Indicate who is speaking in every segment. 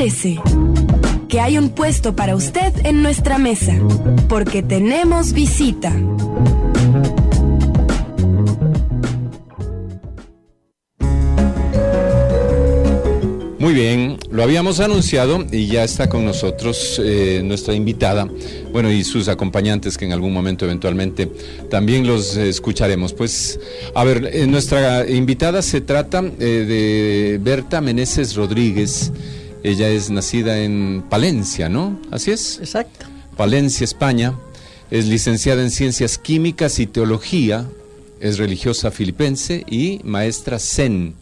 Speaker 1: prepárese, que hay un puesto para usted en nuestra mesa, porque tenemos visita.
Speaker 2: Muy bien, lo habíamos anunciado y ya está con nosotros nuestra invitada, bueno, y sus acompañantes que en algún momento eventualmente también los escucharemos. Pues, a ver, nuestra invitada se trata de Berta Meneses Rodríguez. Ella es nacida en Palencia, ¿no? ¿Así es?
Speaker 3: Exacto.
Speaker 2: Palencia, España. Es licenciada en Ciencias Químicas y Teología. Es religiosa filipense y maestra Zen.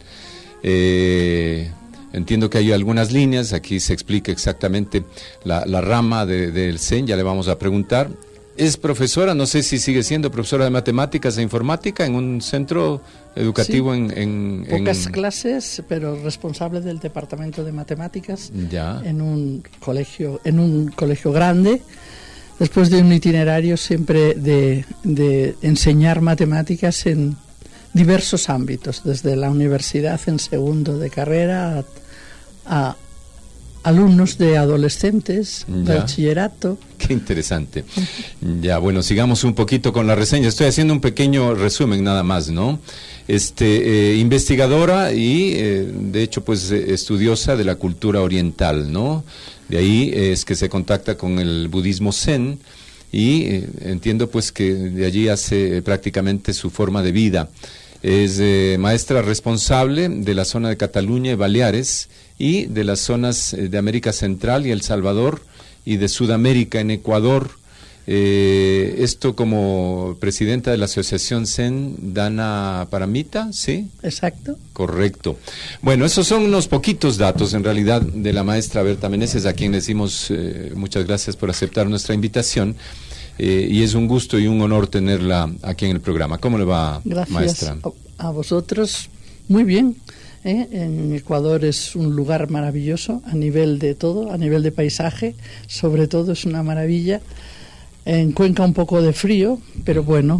Speaker 2: Entiendo que hay algunas líneas, aquí se explica exactamente la rama del Zen, ya le vamos a preguntar. Es profesora, no sé si sigue siendo profesora de matemáticas e informática en un centro educativo, sí, en
Speaker 3: pocas clases, pero responsable del departamento de matemáticas,
Speaker 2: ya,
Speaker 3: en un colegio grande, después de un itinerario siempre de enseñar matemáticas en diversos ámbitos, desde la universidad en segundo de carrera a alumnos de adolescentes, de bachillerato.
Speaker 2: Qué interesante. Ya, bueno, sigamos un poquito con la reseña. Estoy haciendo un pequeño resumen nada más, ¿no? Investigadora y, de hecho, pues, estudiosa de la cultura oriental, ¿no? De ahí es que se contacta con el budismo Zen y entiendo, pues, que de allí hace prácticamente su forma de vida. Es maestra responsable de la zona de Cataluña y Baleares y de las zonas de América Central y El Salvador y de Sudamérica en Ecuador. Esto como presidenta de la Asociación Zen Dana Paramita, ¿sí?
Speaker 3: Exacto.
Speaker 2: Correcto. Bueno, esos son unos poquitos datos en realidad de la maestra Berta Meneses, a quien le decimos muchas gracias por aceptar nuestra invitación. Y es un gusto y un honor tenerla aquí en el programa. ¿Cómo le va, maestra?
Speaker 3: Gracias a vosotros. Muy bien. En Ecuador es un lugar maravilloso a nivel de todo, a nivel de paisaje, sobre todo es una maravilla. En Cuenca un poco de frío, pero bueno,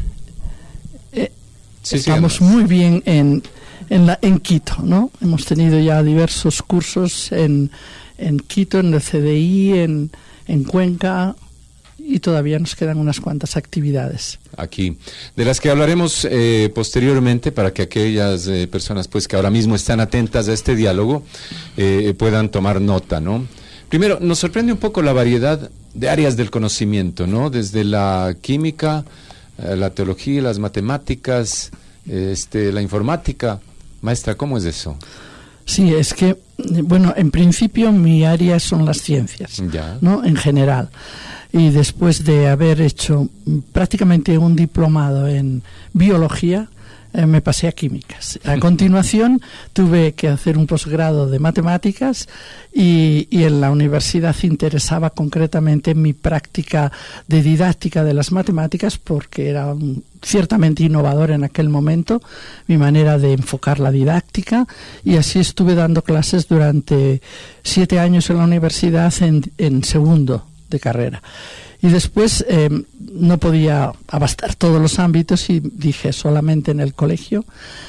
Speaker 2: sí,
Speaker 3: estamos muy bien en Quito, ¿no? Hemos tenido ya diversos cursos en Quito, en el CDI, en Cuenca, y todavía nos quedan unas cuantas actividades
Speaker 2: aquí, de las que hablaremos posteriormente, para que aquellas personas, pues, que ahora mismo están atentas a este diálogo puedan tomar nota, ¿no? Primero, nos sorprende un poco la variedad de áreas del conocimiento, ¿no? Desde la química, la teología, las matemáticas, la informática. Maestra, ¿cómo es eso?
Speaker 3: Sí, es que, bueno, en principio mi área son las ciencias,
Speaker 2: ya,
Speaker 3: ¿no? En general. Y después de haber hecho prácticamente un diplomado en biología, me pasé a químicas. A continuación tuve que hacer un posgrado de matemáticas y en la universidad interesaba concretamente mi práctica de didáctica de las matemáticas, porque era ciertamente innovador en aquel momento mi manera de enfocar la didáctica, y así estuve dando clases durante 7 años en la universidad en segundo de carrera. Y después no podía abastar todos los ámbitos y dije solamente en el colegio,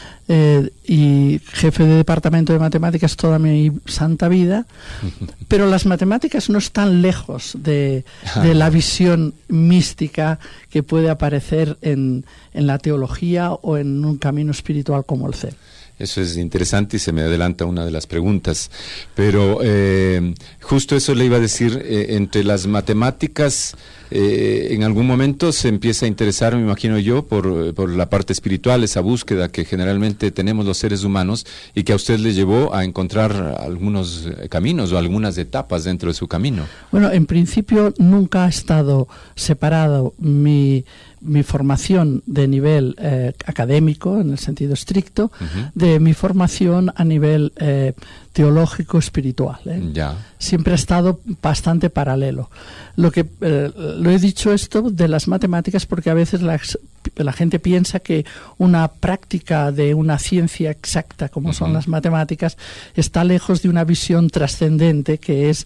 Speaker 3: y jefe de departamento de matemáticas toda mi santa vida, pero las matemáticas no están lejos de la visión mística que puede aparecer en la teología o en un camino espiritual como el Zen.
Speaker 2: Eso es interesante y se me adelanta una de las preguntas, pero justo eso le iba a decir, entre las matemáticas, en algún momento se empieza a interesar, me imagino yo, por la parte espiritual, esa búsqueda que generalmente tenemos los seres humanos y que a usted le llevó a encontrar algunos caminos o algunas etapas dentro de su camino.
Speaker 3: Bueno, en principio nunca ha estado separado mi formación de nivel académico, en el sentido estricto, de mi formación a nivel teológico espiritual.
Speaker 2: Ya.
Speaker 3: Siempre ha estado bastante paralelo. Lo he dicho esto de las matemáticas porque a veces las la gente piensa que una práctica de una ciencia exacta como son las matemáticas está lejos de una visión trascendente que es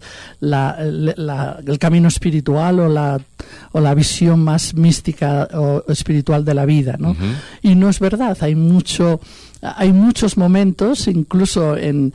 Speaker 3: el camino espiritual o la visión más mística o espiritual de la vida, ¿no? Y no es verdad, hay muchos momentos, incluso en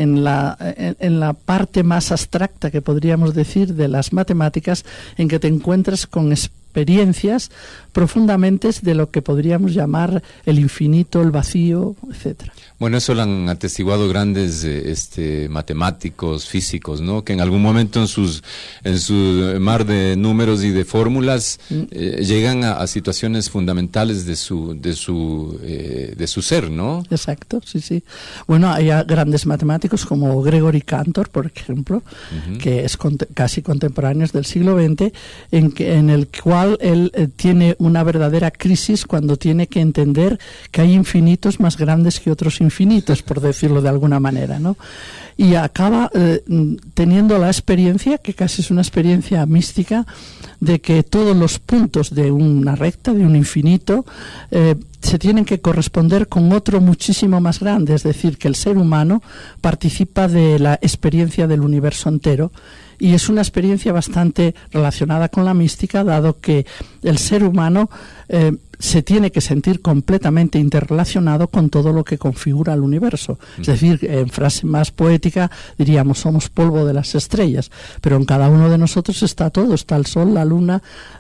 Speaker 3: la parte más abstracta que podríamos decir de las matemáticas, en que te encuentras con experiencias profundamente de lo que podríamos llamar el infinito, el vacío, etcétera.
Speaker 2: Bueno, eso lo han atestiguado grandes matemáticos, físicos, ¿no? Que en algún momento en su mar de números y de fórmulas llegan a situaciones fundamentales de su ser, ¿no?
Speaker 3: Exacto, sí. Bueno, hay grandes matemáticos como Gregory Cantor, por ejemplo, que es casi contemporáneos del siglo XX, en el cual él tiene una verdadera crisis cuando tiene que entender que hay infinitos más grandes que otros infinitos, por decirlo de alguna manera, ¿no? Y acaba teniendo la experiencia, que casi es una experiencia mística, de que todos los puntos de una recta, de un infinito, se tienen que corresponder con otro muchísimo más grande, es decir, que el ser humano participa de la experiencia del universo entero, y es una experiencia bastante relacionada con la mística, dado que el ser humano se tiene que sentir completamente interrelacionado con todo lo que configura el universo. Es decir, en frase más poética diríamos, somos polvo de las estrellas, pero en cada uno de nosotros está todo, está el sol, la luna,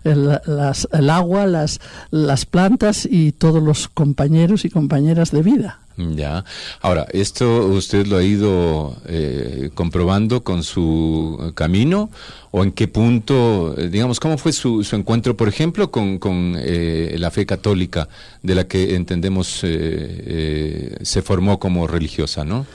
Speaker 3: el agua, las plantas y todos los compañeros y compañeras de vida.
Speaker 2: Ya. Ahora, ¿esto usted lo ha ido comprobando con su camino? ¿O en qué punto, digamos, cómo fue su encuentro, por ejemplo, con la fe católica, de la que entendemos se formó como religiosa, ¿no?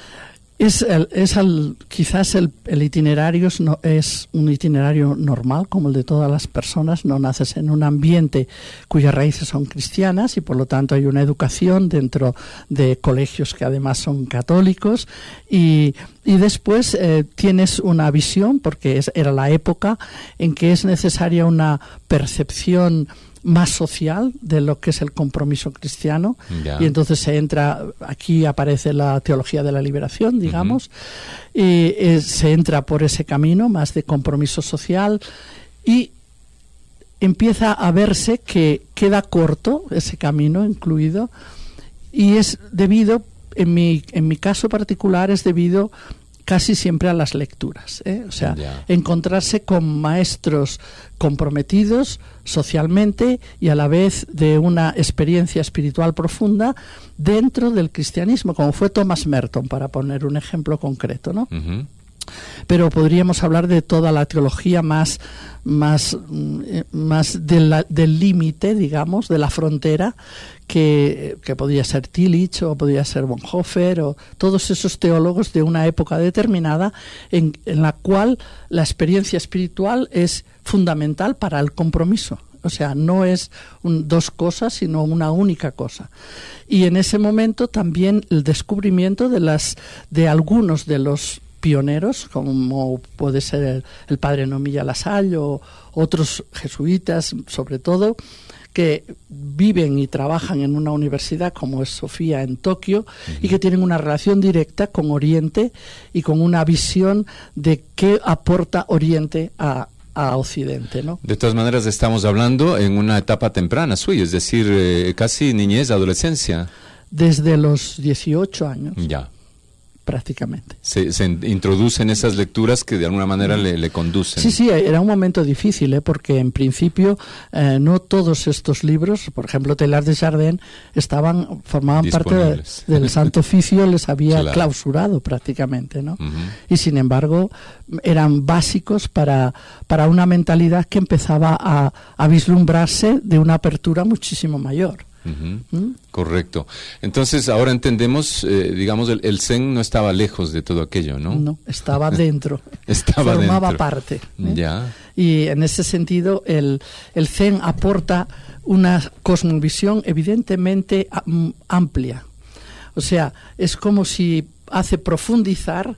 Speaker 2: Quizás el itinerario es un itinerario normal, como el de todas las personas. No naces en un ambiente cuyas raíces son cristianas y por lo tanto hay una educación dentro de colegios que además son católicos y después tienes una visión, porque era la época en que es necesaria una percepción más social de lo que es el compromiso cristiano. Ya. Y entonces aquí aparece la teología de la liberación, digamos, y se entra por ese camino más de compromiso social y empieza a verse que queda corto ese camino incluido, y es debido, en mi caso particular, es debido casi siempre a las lecturas, o sea, encontrarse con maestros comprometidos socialmente y a la vez de una experiencia espiritual profunda dentro del cristianismo, como fue Thomas Merton, para poner un ejemplo concreto, ¿no? Pero podríamos hablar de toda la teología más del límite, digamos, de la frontera, que podría ser Tillich o podría ser Bonhoeffer o todos esos teólogos de una época determinada en la cual la experiencia espiritual es fundamental para el compromiso. O sea, no es dos cosas, sino una única cosa. Y en ese momento también el descubrimiento de algunos de los pioneros, como puede ser el padre Nomilla Lasalle o otros jesuitas, sobre todo, que viven y trabajan en una universidad como es Sofía en Tokio y que tienen una relación directa con Oriente y con una visión de qué aporta Oriente a Occidente, ¿no? De todas maneras, estamos hablando en una etapa temprana suya, es decir, casi niñez, adolescencia. Desde los 18 años. Ya. Prácticamente. Se introducen esas lecturas que de alguna manera le conducen. Sí, era un momento difícil, porque en principio no todos estos libros, por ejemplo, Teilhard de Chardin, formaban parte del Santo Oficio, les había clausurado prácticamente, ¿no? Y sin embargo, eran básicos para una mentalidad que empezaba a vislumbrarse de una apertura muchísimo mayor. Correcto. Entonces, ahora entendemos, digamos, el Zen no estaba lejos de todo aquello, ¿no? No, estaba dentro. Formaba parte. Ya. Y en ese sentido, el Zen aporta una cosmovisión evidentemente amplia. O sea, es como si
Speaker 3: hace profundizar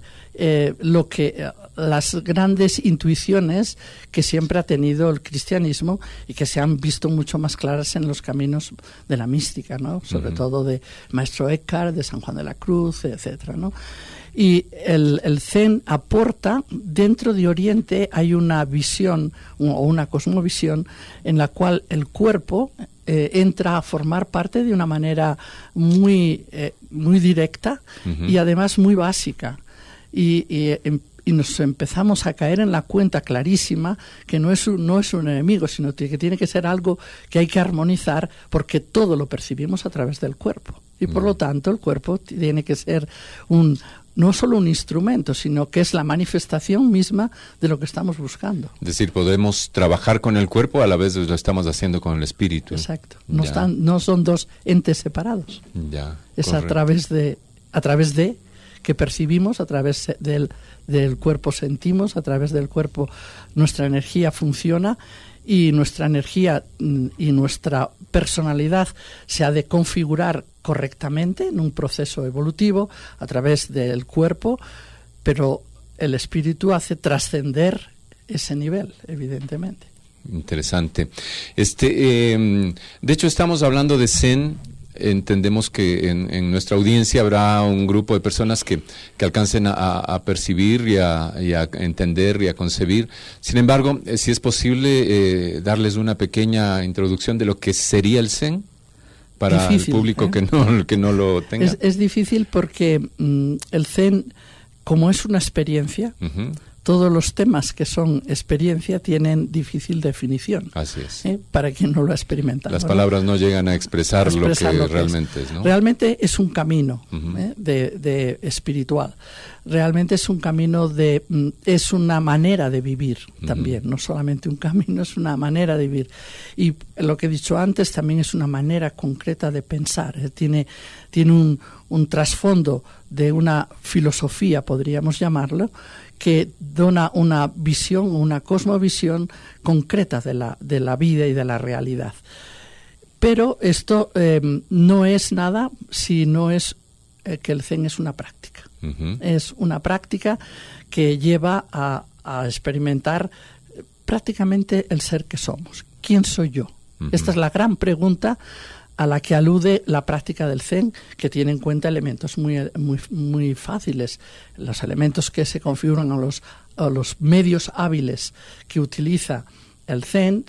Speaker 3: las grandes intuiciones que siempre ha tenido el cristianismo y que se han visto mucho más claras en los caminos de la mística, ¿no? Sobre todo de Maestro Eckhart, de San Juan de la Cruz, etcétera, ¿no? Y el Zen aporta, dentro de Oriente hay una visión o una cosmovisión en la cual el cuerpo entra a formar parte de una manera muy directa y además muy básica. Y nos empezamos a caer en la cuenta clarísima que no es un enemigo, sino que tiene que ser algo que hay que armonizar, porque todo lo percibimos a través del cuerpo. Y por lo tanto el cuerpo tiene que ser no solo un instrumento, sino que es la manifestación misma de lo que estamos buscando.
Speaker 2: Es decir, podemos trabajar con el cuerpo a la vez lo estamos haciendo con el espíritu.
Speaker 3: Exacto. No son dos entes separados.
Speaker 2: Ya,
Speaker 3: es
Speaker 2: correcto.
Speaker 3: a través de que percibimos, a través del cuerpo sentimos, a través del cuerpo nuestra energía funciona, y nuestra energía y nuestra personalidad se ha de configurar correctamente en un proceso evolutivo a través del cuerpo, pero el espíritu hace trascender ese nivel, evidentemente.
Speaker 2: Interesante. De hecho, estamos hablando de Zen. Entendemos que en nuestra audiencia habrá un grupo de personas que alcancen a percibir y a entender y a concebir. Sin embargo, si es posible darles una pequeña introducción de lo que sería el Zen para el público que no lo tenga.
Speaker 3: Es difícil porque el Zen, como es una experiencia, todos los temas que son experiencia tienen difícil definición.
Speaker 2: Así es.
Speaker 3: Para quien no lo ha experimentado.
Speaker 2: Las palabras no llegan a expresar lo que realmente es, ¿no?
Speaker 3: Realmente es un camino de espiritual. Realmente es un camino es una manera de vivir también. No solamente un camino, es una manera de vivir. Y lo que he dicho antes también es una manera concreta de pensar. Tiene un trasfondo de una filosofía, podríamos llamarlo, que dona una visión, una cosmovisión concreta de la vida y de la realidad. Pero esto no es nada si no es que el Zen es una práctica. Es una práctica que lleva a experimentar prácticamente el ser que somos. ¿Quién soy yo? Esta es la gran pregunta a la que alude la práctica del Zen, que tiene en cuenta elementos muy fáciles. Los elementos que se configuran a los medios hábiles que utiliza el Zen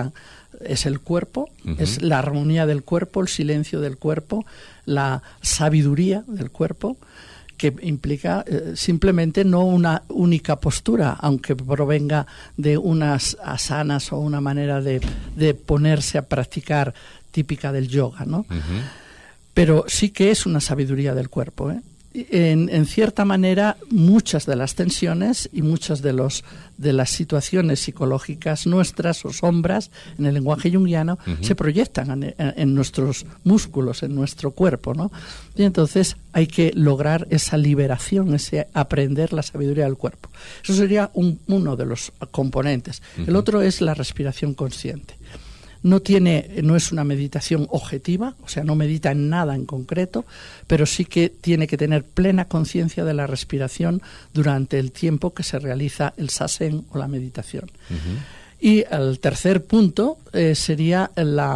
Speaker 3: es el cuerpo, es la armonía del cuerpo, el silencio del cuerpo, la sabiduría del cuerpo, que implica simplemente no una única postura, aunque provenga de unas asanas o una manera de ponerse a practicar típica del yoga, ¿no? Pero sí que es una sabiduría del cuerpo, ¿eh? En cierta manera, muchas de las tensiones y muchas de las situaciones psicológicas nuestras o sombras en el lenguaje junguiano se proyectan en nuestros músculos, en nuestro cuerpo, ¿no? Y entonces hay que lograr esa liberación, ese aprender la sabiduría del cuerpo. Eso sería uno de los componentes. El otro es la respiración consciente. No es una meditación objetiva, o sea, no medita en nada en concreto, pero sí que tiene que tener plena conciencia de la respiración durante el tiempo que se realiza el sasen o la meditación. Y el tercer punto sería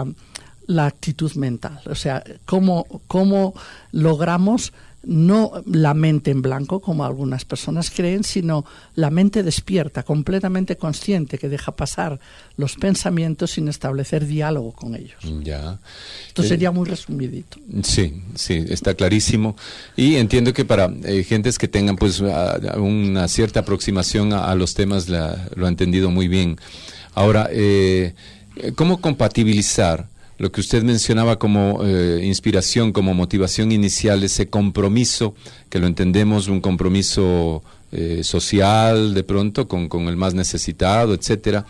Speaker 3: la actitud mental, o sea, cómo logramos no la mente en blanco, como algunas personas creen, sino la mente despierta, completamente consciente, que deja pasar los pensamientos sin establecer diálogo con ellos.
Speaker 2: Ya.
Speaker 3: Esto sería muy resumidito.
Speaker 2: Sí, está clarísimo. Y entiendo que para gentes que tengan pues una cierta aproximación a los temas lo ha entendido muy bien. Ahora, ¿cómo compatibilizar lo que usted mencionaba como inspiración, como motivación inicial, ese compromiso, que lo entendemos, un compromiso social de pronto, con el más necesitado, etcétera,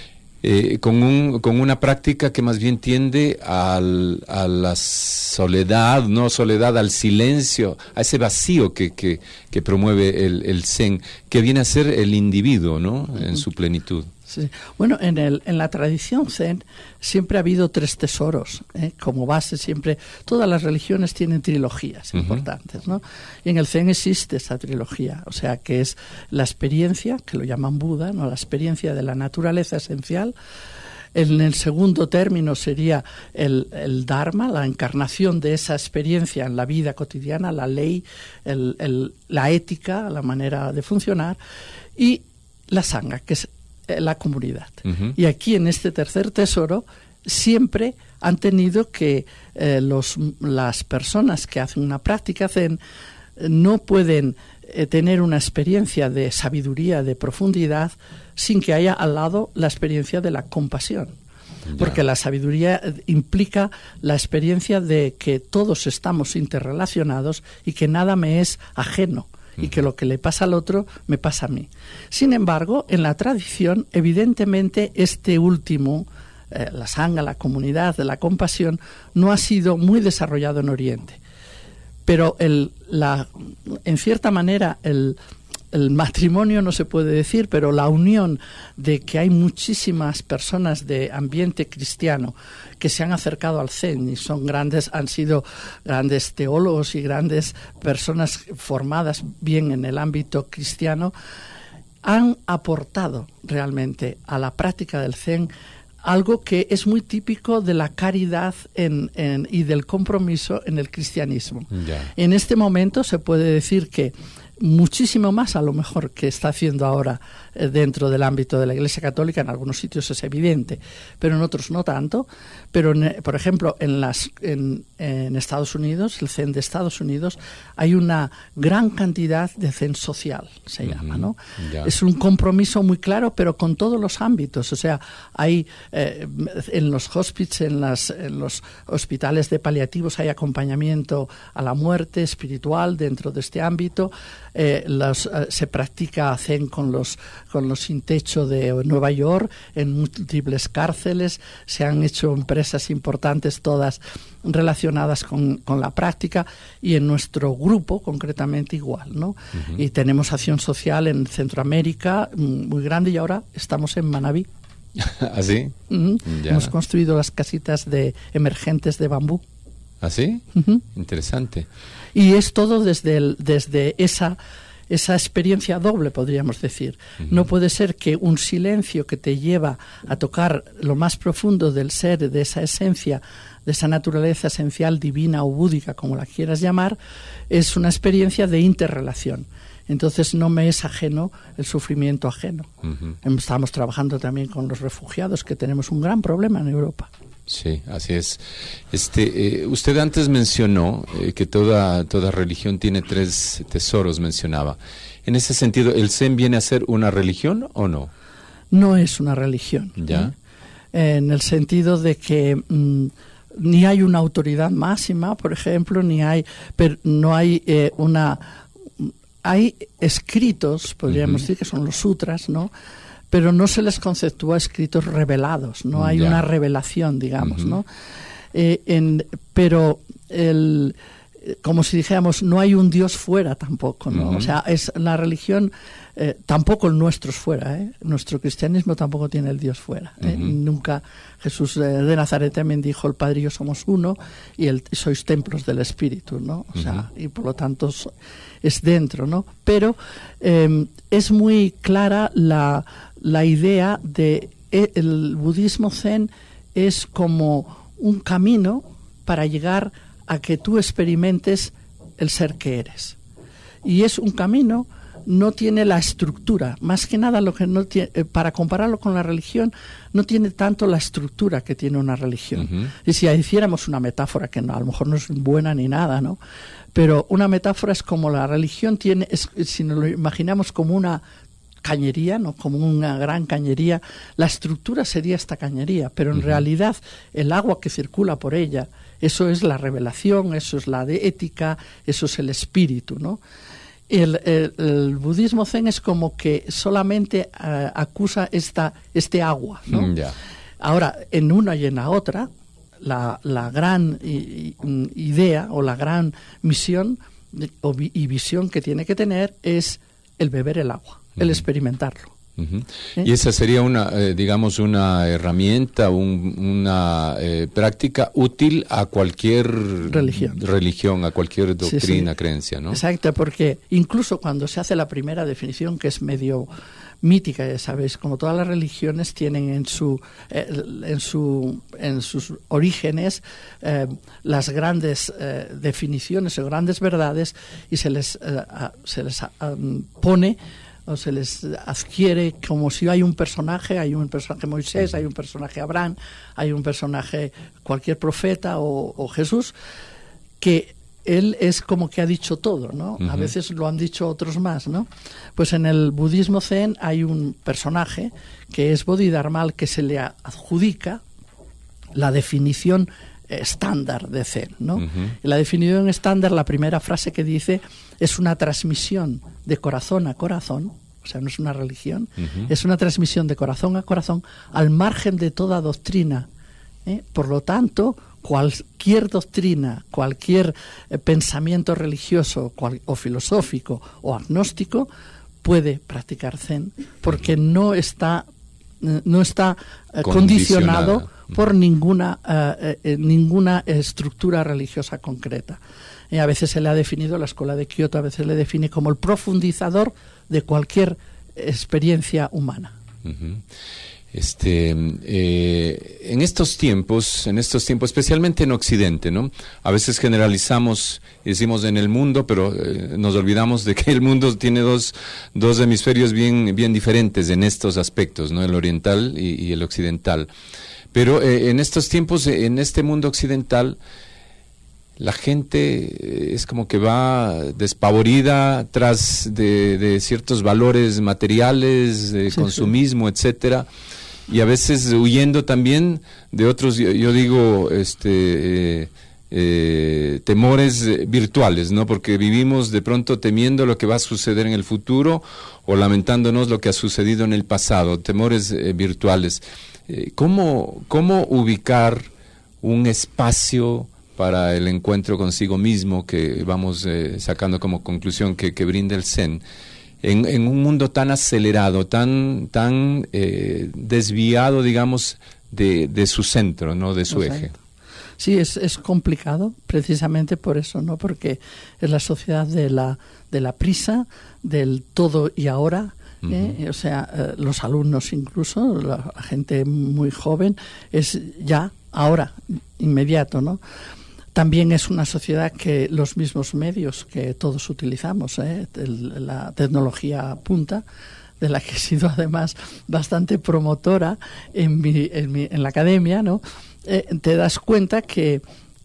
Speaker 2: con una práctica que más bien tiende a la soledad, no soledad, al silencio, a ese vacío que promueve el Zen, que viene a ser el individuo, ¿no? En su plenitud.
Speaker 3: Sí. Bueno, en la tradición zen siempre ha habido 3 tesoros, como base siempre. Todas las religiones tienen trilogías importantes, ¿no? Y en el zen existe esa trilogía, o sea, que es la experiencia, que lo llaman Buda, ¿no? La experiencia de la naturaleza esencial. En el segundo término sería el Dharma, la encarnación de esa experiencia en la vida cotidiana, la ley, la ética, la manera de funcionar, y la Sangha, que es la comunidad. Y aquí en este tercer tesoro siempre han tenido que las personas que hacen una práctica zen no pueden tener una experiencia de sabiduría, de profundidad, sin que haya al lado la experiencia de la compasión. Porque la sabiduría implica la experiencia de que todos estamos interrelacionados y que nada me es ajeno, y que lo que le pasa al otro me pasa a mí. Sin embargo, en la tradición, evidentemente, este último, la Sangha, la comunidad de la compasión, no ha sido muy desarrollado en Oriente. Pero en cierta manera el matrimonio no se puede decir, pero la unión de que hay muchísimas personas de ambiente cristiano que se han acercado al Zen y han sido grandes teólogos y grandes personas formadas bien en el ámbito cristiano, han aportado realmente a la práctica del Zen algo que es muy típico de la caridad y del compromiso en el cristianismo. Yeah. En este momento se puede decir que muchísimo más a lo mejor que está haciendo ahora dentro del ámbito de la Iglesia Católica. En algunos sitios es evidente, pero en otros no tanto. Pero, por ejemplo, en Estados Unidos, el Zen de Estados Unidos, hay una gran cantidad de Zen social, se llama, ¿no? Yeah. Es un compromiso muy claro, pero con todos los ámbitos. O sea, hay en los hospices, en los hospitales de paliativos, hay acompañamiento a la muerte espiritual dentro de este ámbito. Se practica Zen con los sin techo de Nueva York, en múltiples cárceles. Se han hecho empresas importantes, todas relacionadas con la práctica, y en nuestro grupo concretamente igual, ¿no? Y tenemos acción social en Centroamérica muy grande, y ahora estamos en Manabí.
Speaker 2: ¿Ah, sí?
Speaker 3: Ya. Hemos construido las casitas emergentes de bambú.
Speaker 2: ¿Ah, sí? Interesante.
Speaker 3: Y es todo desde esa experiencia doble, podríamos decir. No puede ser que un silencio que te lleva a tocar lo más profundo del ser, de esa esencia, de esa naturaleza esencial, divina o búdica, como la quieras llamar, es una experiencia de interrelación. Entonces no me es ajeno el sufrimiento ajeno. Estamos trabajando también con los refugiados, que tenemos un gran problema en Europa.
Speaker 2: Sí, así es. Usted antes mencionó que toda religión tiene 3 tesoros, mencionaba. En ese sentido, ¿el Zen viene a ser una religión o no?
Speaker 3: No es una religión.
Speaker 2: ¿Ya?
Speaker 3: En el sentido de que ni hay una autoridad máxima, por ejemplo, no hay hay escritos, podríamos decir, que son los sutras, ¿no? Pero no se les conceptúa escritos revelados, no hay una revelación, digamos, ¿no? Pero como si dijéramos, no hay un Dios fuera tampoco, ¿no? O sea, es la religión, tampoco el nuestro es fuera, ¿eh? Nuestro cristianismo tampoco tiene el Dios fuera, ¿eh? Nunca. Jesús de Nazaret también dijo: el Padre y yo somos uno, y sois templos del Espíritu, ¿no? O sea, y por lo tanto es dentro, ¿no? Pero es muy clara la idea de el budismo zen es como un camino para llegar a que tú experimentes el ser que eres. Y es un camino, no tiene la estructura, más que nada lo que no tiene, para compararlo con la religión, no tiene tanto la estructura que tiene una religión. Y si hiciéramos una metáfora, que no, a lo mejor no es buena ni nada, ¿no? Pero una metáfora es como la religión tiene, si nos lo imaginamos como una cañería, ¿no? Como una gran cañería, la estructura sería esta cañería, pero en realidad el agua que circula por ella, eso es la revelación, eso es la de ética, eso es el espíritu, ¿no? El budismo zen es como que solamente acusa este agua, ¿no? Ahora, en una y en la otra, la gran idea o la gran misión y visión que tiene que tener es el beber el agua, el experimentarlo.
Speaker 2: Uh-huh. Y esa sería una, digamos, una herramienta, una práctica útil a cualquier religión, a cualquier doctrina, creencia, ¿no?
Speaker 3: Exacto, porque incluso cuando se hace la primera definición, que es medio mítica, ya sabéis, como todas las religiones tienen en sus orígenes las grandes definiciones o grandes verdades, y se les pone o se les adquiere como si hay un personaje Moisés, hay un personaje Abraham, hay un personaje cualquier profeta o Jesús, que él es como que ha dicho todo, ¿no? Uh-huh. A veces lo han dicho otros más, ¿no? Pues en el budismo zen hay un personaje que es Bodhidharma, al que se le adjudica la definición estándar de zen, ¿no? Uh-huh. Y la definición estándar, la primera frase que dice, es una transmisión de corazón a corazón, o sea, no es una religión, uh-huh, es una transmisión de corazón a corazón al margen de toda doctrina. Por lo tanto, cualquier doctrina, cualquier pensamiento religioso o filosófico o agnóstico puede practicar zen, porque no está condicionado por ninguna estructura religiosa concreta. A veces se le ha definido, la escuela de Kioto a veces le define como el profundizador de cualquier experiencia humana.
Speaker 2: Uh-huh. En estos tiempos, especialmente en Occidente, ¿no? A veces generalizamos y decimos en el mundo, pero nos olvidamos de que el mundo tiene dos hemisferios bien diferentes en estos aspectos, ¿no? El oriental y el occidental. Pero en estos tiempos, en este mundo occidental, la gente es como que va despavorida tras de ciertos valores materiales, de consumismo, etcétera, y a veces huyendo también de otros, yo digo, temores virtuales, ¿no? Porque vivimos de pronto temiendo lo que va a suceder en el futuro o lamentándonos lo que ha sucedido en el pasado, temores virtuales. ¿Cómo ubicar un espacio para el encuentro consigo mismo que vamos sacando como conclusión que brinda el Zen en un mundo tan acelerado, tan desviado, digamos, de su centro, ¿no? De su eje?
Speaker 3: Sí, es complicado precisamente por eso, ¿no? Porque es la sociedad de la prisa, del todo y ahora. O sea, los alumnos incluso, la gente muy joven, es ya, ahora, inmediato, ¿no? También es una sociedad que los mismos medios que todos utilizamos, la tecnología punta, de la que he sido además bastante promotora en la academia, ¿no? Te das cuenta que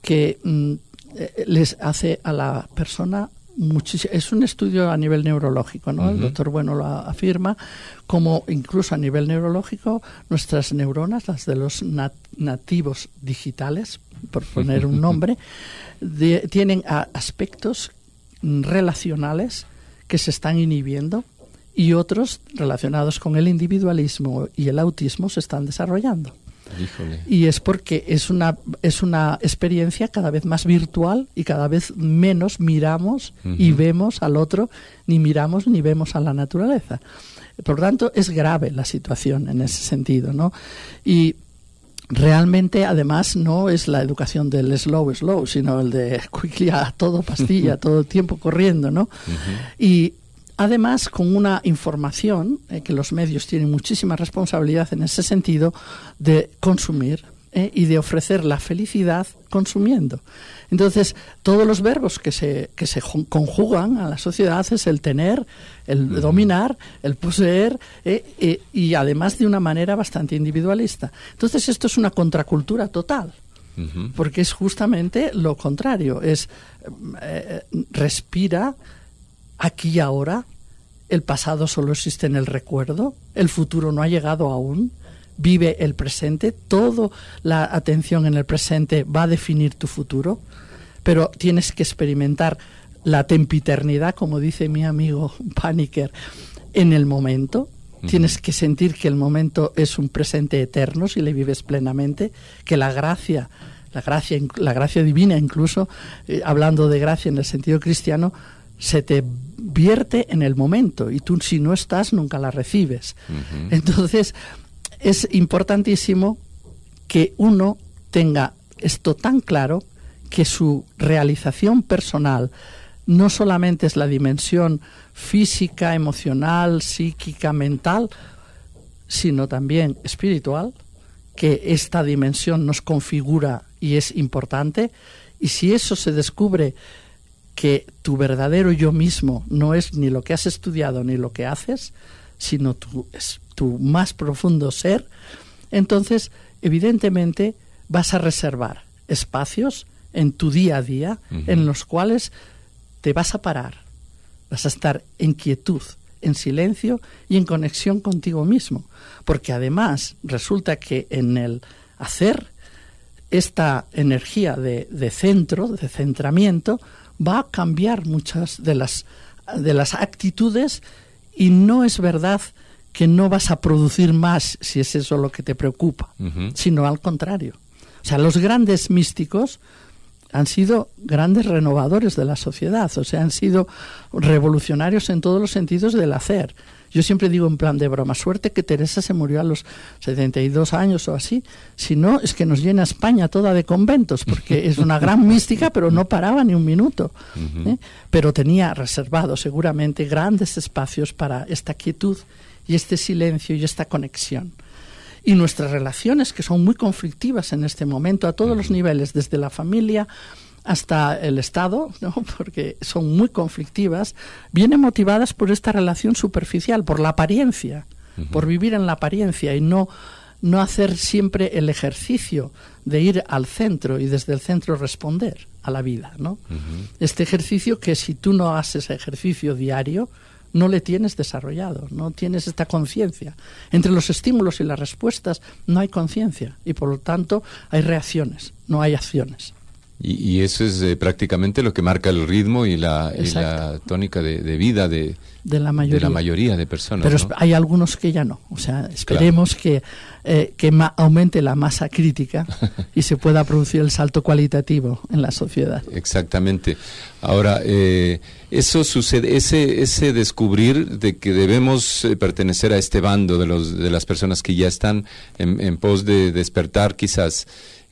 Speaker 3: les hace a la persona muchísimo. Es un estudio a nivel neurológico, ¿no? Uh-huh. El doctor Bueno lo afirma, como incluso a nivel neurológico nuestras neuronas, las de los nativos digitales, por poner un nombre, tienen aspectos relacionales que se están inhibiendo y otros relacionados con el individualismo y el autismo se están desarrollando.
Speaker 2: Híjole.
Speaker 3: Y es porque es una experiencia cada vez más virtual y cada vez menos miramos y vemos al otro, ni miramos ni vemos a la naturaleza. Por lo tanto, es grave la situación en ese sentido, ¿no? Y realmente, además, no es la educación del slow, sino el de quickly a todo pastilla, todo el tiempo corriendo, ¿no? Y además, con una información, que los medios tienen muchísima responsabilidad en ese sentido, de consumir y de ofrecer la felicidad consumiendo. Entonces, todos los verbos que se conjugan a la sociedad es el tener, el dominar, el poseer, y además de una manera bastante individualista. Entonces, esto es una contracultura total. Porque es justamente lo contrario, es respira aquí y ahora, el pasado solo existe en el recuerdo, el futuro no ha llegado aún, vive el presente, toda la atención en el presente va a definir tu futuro, pero tienes que experimentar la tempiternidad, como dice mi amigo Paniker, en el momento. Tienes que sentir que el momento es un presente eterno si le vives plenamente, que la gracia divina, incluso hablando de gracia en el sentido cristiano, se te vierte en el momento y tú, si no estás, nunca la recibes. Entonces es importantísimo que uno tenga esto tan claro, que su realización personal no solamente es la dimensión física, emocional, psíquica, mental, sino también espiritual, que esta dimensión nos configura y es importante. Y si eso se descubre, que tu verdadero yo mismo no es ni lo que has estudiado ni lo que haces, sino tu más profundo ser, entonces evidentemente vas a reservar espacios en tu día a día en los cuales te vas a parar, vas a estar en quietud, en silencio y en conexión contigo mismo, porque además resulta que en el hacer, esta energía de centro, de centramiento, va a cambiar muchas de las actitudes, y no es verdad que no vas a producir más si es eso lo que te preocupa, sino al contrario. O sea, los grandes místicos han sido grandes renovadores de la sociedad, o sea, han sido revolucionarios en todos los sentidos del hacer. Yo siempre digo en plan de broma, suerte que Teresa se murió a los 72 años o así, si no es que nos llena España toda de conventos, porque es una gran mística, pero no paraba ni un minuto. Pero tenía reservado seguramente grandes espacios para esta quietud y este silencio y esta conexión. Y nuestras relaciones, que son muy conflictivas en este momento, a todos los niveles, desde la familia hasta el Estado, ¿no? Porque son muy conflictivas, vienen motivadas por esta relación superficial, por la apariencia, por vivir en la apariencia y no hacer siempre el ejercicio de ir al centro y desde el centro responder a la vida, ¿no? Este ejercicio que, si tú no haces ejercicio diario, no le tienes desarrollado, no tienes esta conciencia. Entre los estímulos y las respuestas no hay conciencia y por lo tanto hay reacciones, no hay acciones.
Speaker 2: Y eso es prácticamente lo que marca el ritmo y la tónica de vida de la mayoría de personas.
Speaker 3: Pero
Speaker 2: ¿no?
Speaker 3: Hay algunos que ya no. O sea, esperemos que aumente la masa crítica y se pueda producir el salto cualitativo en la sociedad.
Speaker 2: Exactamente. Ahora, eso sucede, ese descubrir de que debemos pertenecer a este bando de las personas que ya están en pos de despertar, quizás.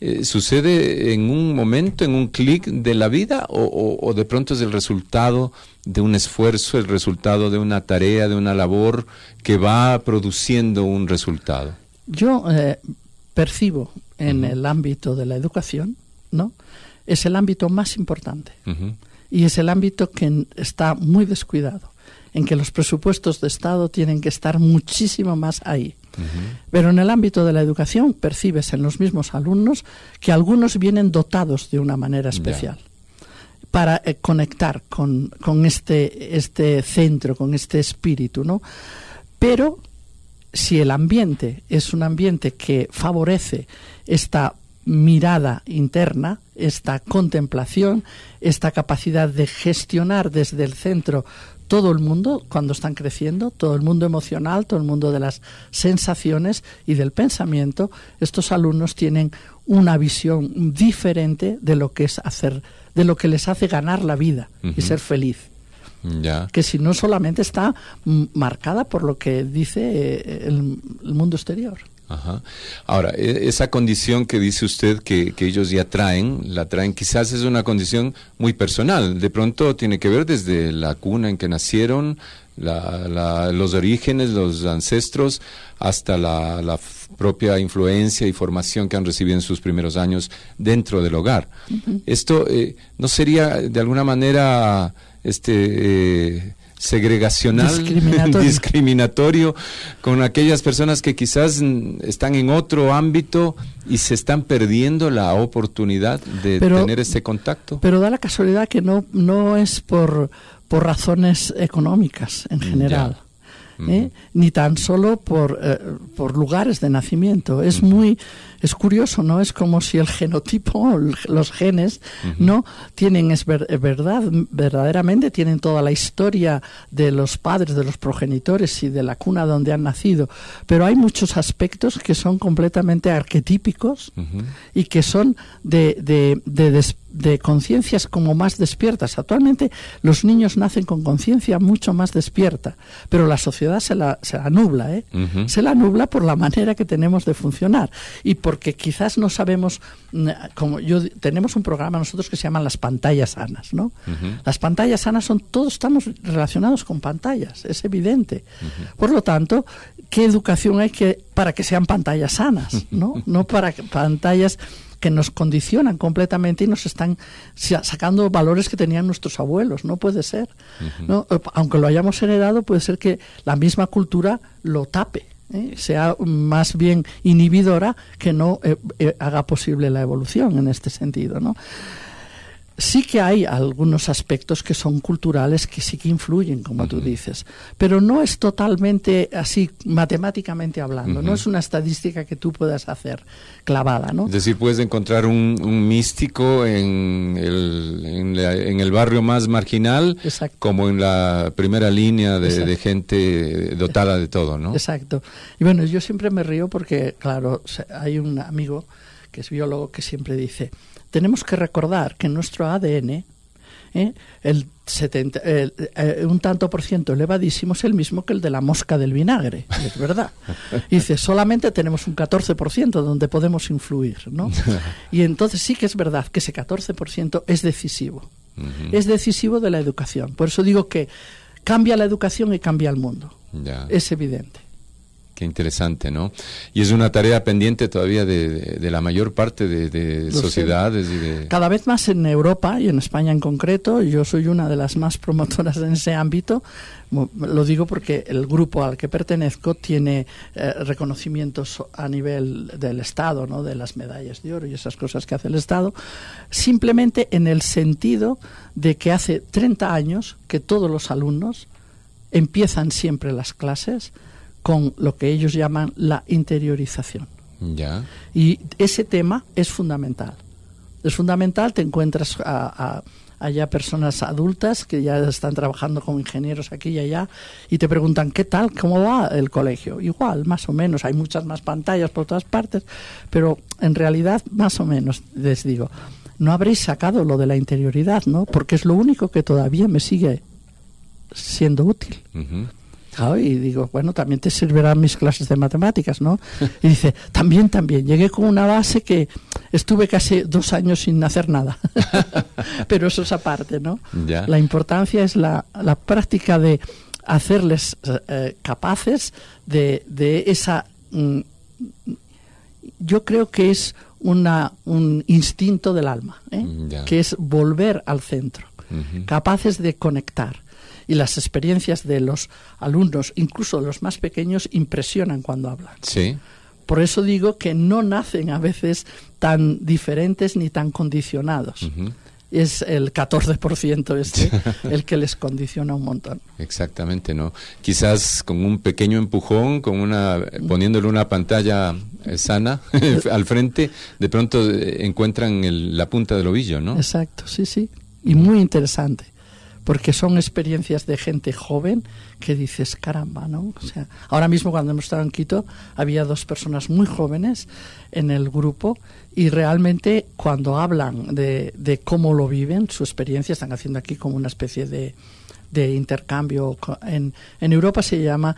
Speaker 2: ¿Sucede en un momento, en un clic de la vida, o de pronto es el resultado de un esfuerzo, el resultado de una tarea, de una labor que va produciendo un resultado?
Speaker 3: Yo percibo en el ámbito de la educación, ¿no? Es el ámbito más importante y es el ámbito que está muy descuidado, en que los presupuestos de Estado tienen que estar muchísimo más ahí. Pero en el ámbito de la educación percibes en los mismos alumnos que algunos vienen dotados de una manera especial para conectar con este centro, con este espíritu, ¿no? Pero si el ambiente es un ambiente que favorece esta mirada interna, esta contemplación, esta capacidad de gestionar desde el centro todo el mundo cuando están creciendo, todo el mundo emocional, todo el mundo de las sensaciones y del pensamiento, estos alumnos tienen una visión diferente de lo que es hacer, de lo que les hace ganar la vida y ser feliz. Que si no solamente está marcada por lo que dice el mundo exterior.
Speaker 2: Ahora, esa condición que dice usted que ellos ya la traen, quizás es una condición muy personal. De pronto tiene que ver desde la cuna en que nacieron, los orígenes, los ancestros, hasta la propia influencia y formación que han recibido en sus primeros años dentro del hogar. Esto no sería de alguna manera segregacional, discriminatorio con aquellas personas que quizás están en otro ámbito y se están perdiendo la oportunidad de tener ese contacto.
Speaker 3: Pero da la casualidad que no es por razones económicas en general, ni tan solo por lugares de nacimiento. Es muy Es curioso, ¿no? Es como si el genotipo, los genes, ¿no? Tienen, verdaderamente tienen toda la historia de los padres, de los progenitores y de la cuna donde han nacido, pero hay muchos aspectos que son completamente arquetípicos y que son de conciencias como más despiertas. Actualmente los niños nacen con conciencia mucho más despierta, pero la sociedad se la nubla, se la nubla por la manera que tenemos de funcionar y porque quizás no sabemos, tenemos un programa nosotros que se llaman las pantallas sanas, ¿no? Las pantallas sanas todos estamos relacionados con pantallas, es evidente. Por lo tanto, ¿qué educación hay para que sean pantallas sanas, ¿no? No para pantallas que nos condicionan completamente y nos están sacando valores que tenían nuestros abuelos. No puede ser, ¿no? Aunque lo hayamos heredado, puede ser que la misma cultura lo tape, sea más bien inhibidora que no haga posible la evolución en este sentido, ¿no? Sí que hay algunos aspectos que son culturales que sí que influyen, como tú dices, pero no es totalmente así matemáticamente hablando, no es una estadística que tú puedas hacer clavada, ¿no?
Speaker 2: Es decir, puedes encontrar un místico en el barrio más marginal,
Speaker 3: exacto,
Speaker 2: como en la primera línea de gente dotada de todo, ¿no?
Speaker 3: Exacto. Y bueno, yo siempre me río porque, claro, hay un amigo que es biólogo que siempre dice: tenemos que recordar que en nuestro ADN un tanto por ciento elevadísimo es el mismo que el de la mosca del vinagre, es verdad. Y dice, solamente tenemos un 14% donde podemos influir, ¿no? Y entonces sí que es verdad que ese 14% es decisivo. Es decisivo de la educación. Por eso digo que cambia la educación y cambia el mundo.
Speaker 2: Ya.
Speaker 3: Es evidente.
Speaker 2: Qué interesante, ¿no? Y es una tarea pendiente todavía de la mayor parte de sociedades.
Speaker 3: Cada vez más en Europa y en España en concreto. Yo soy una de las más promotoras en ese ámbito. Lo digo porque el grupo al que pertenezco tiene reconocimientos a nivel del Estado, ¿no? De las medallas de oro y esas cosas que hace el Estado, simplemente en el sentido de que hace 30 años que todos los alumnos empiezan siempre las clases con lo que ellos llaman la interiorización.
Speaker 2: Ya.
Speaker 3: Y ese tema es fundamental. Es fundamental, te encuentras allá personas adultas que ya están trabajando como ingenieros aquí y allá y te preguntan, ¿qué tal? ¿Cómo va el colegio? Igual, más o menos. Hay muchas más pantallas por todas partes, pero en realidad, más o menos, les digo, no habréis sacado lo de la interioridad, ¿no? Porque es lo único que todavía me sigue siendo útil. Y digo, bueno, también te servirán mis clases de matemáticas, ¿no? Y dice, también, llegué con una base que estuve casi 2 años sin hacer nada. Pero eso es aparte, ¿no?
Speaker 2: Ya.
Speaker 3: La importancia es la práctica de hacerles capaces de esa... yo creo que es un instinto del alma, que es volver al centro, capaces de conectar. Y las experiencias de los alumnos, incluso de los más pequeños, impresionan cuando hablan.
Speaker 2: Sí.
Speaker 3: Por eso digo que no nacen a veces tan diferentes ni tan condicionados. Es el 14% el que les condiciona un montón.
Speaker 2: Exactamente, ¿no? Quizás con un pequeño empujón, poniéndole una pantalla sana al frente, de pronto encuentran la punta del ovillo, ¿no?
Speaker 3: Exacto, sí. Y muy interesante. Porque son experiencias de gente joven que dices, caramba, ¿no? O sea, ahora mismo cuando hemos estado en Quito había 2 personas muy jóvenes en el grupo y realmente cuando hablan de cómo lo viven, su experiencia, están haciendo aquí como una especie de intercambio. En Europa se llama